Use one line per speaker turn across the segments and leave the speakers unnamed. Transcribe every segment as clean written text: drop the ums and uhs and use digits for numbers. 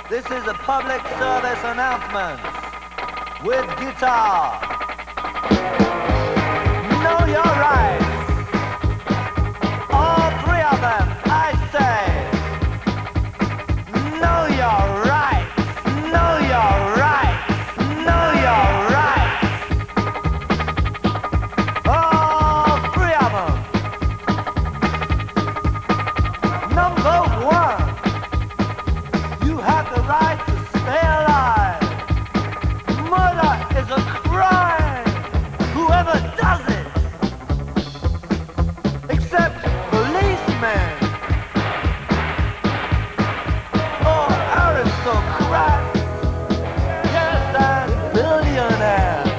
This is a public service announcement with guitar. Know your rights. All three of them, I say. Know your rights. Know your rights. Know your rights. All three of them. Number one, you have the right to stay alive. Murder is a crime. Whoever does it, except policemen or aristocrats, yes, and billionaires.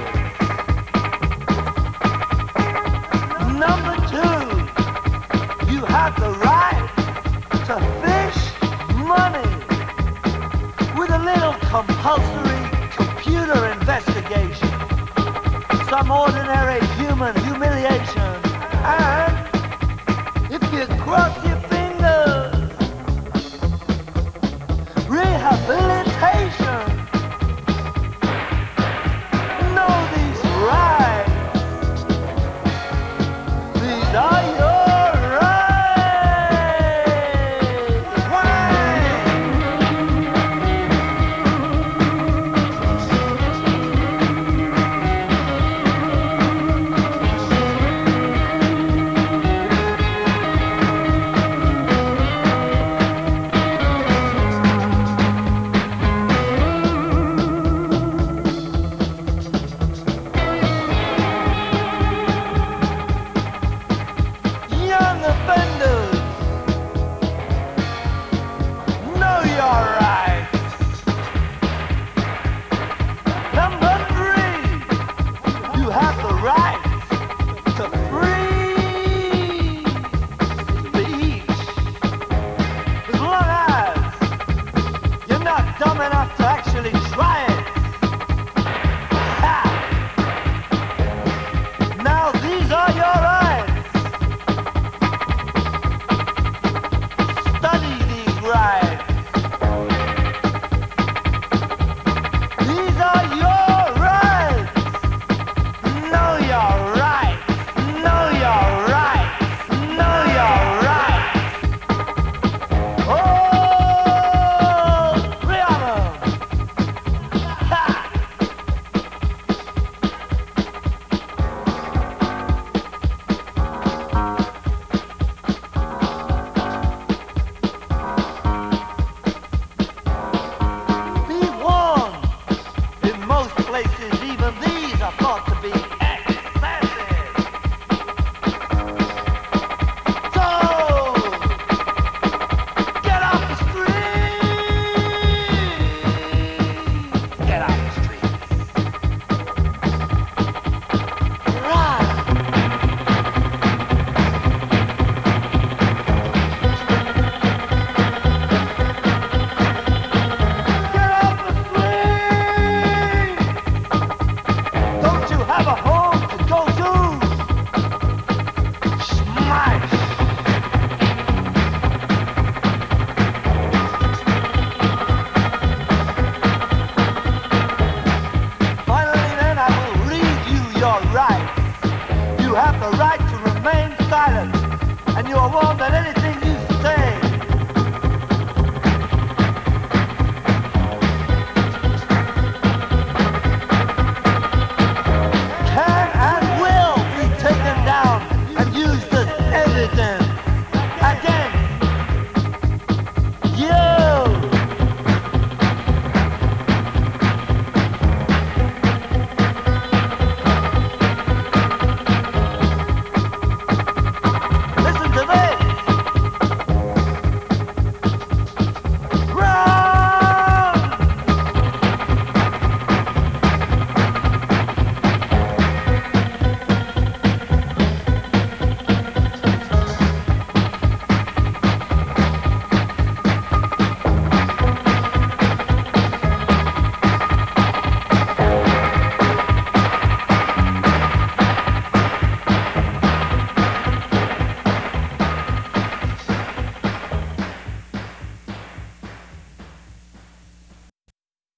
Number two, you have the right to fish money with a little compulsory computer investigation, some ordinary human humiliation, and if you cross